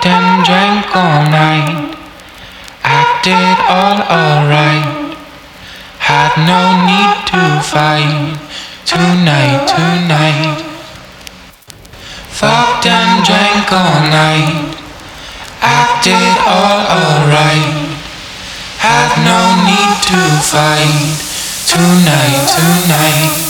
Fucked and drank all night, acted all alright. Had no need to fight tonight. Fucked and drank all night, acted all alright. Had no need to fight tonight.